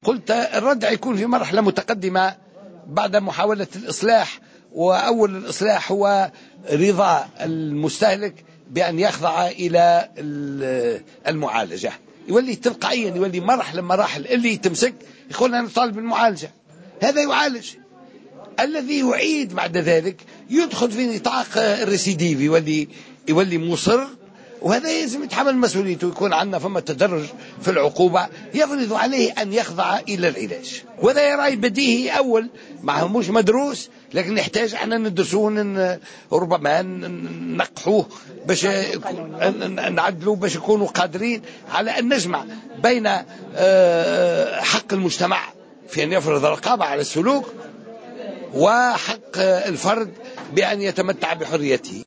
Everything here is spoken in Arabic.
قلت الردع يكون في مرحلة متقدمة بعد محاولة الإصلاح، وأول الإصلاح هو رضا المستهلك بأن يخضع إلى المعالجة، يولي تلقائيا يولي مرحلة مراحل اللي تمسك يقول أنا طالب بالمعالجة، هذا يعالج. الذي يعيد بعد ذلك يدخل في نطاق الريسيديف، يولي مصر، وهذا يلزم يتحمل مسؤوليته. يكون عندنا فما تدرج في العقوبة يفرض عليه أن يخضع إلى العلاج، وهذا يراي بديهي أول ما مش مدروس، لكن يحتاج أن ندرسوه ربما نقحوه باش نعدلوه باش يكونوا قادرين على أن نجمع بين حق المجتمع في أن يفرض رقابة على السلوك وحق الفرد بأن يتمتع بحريته.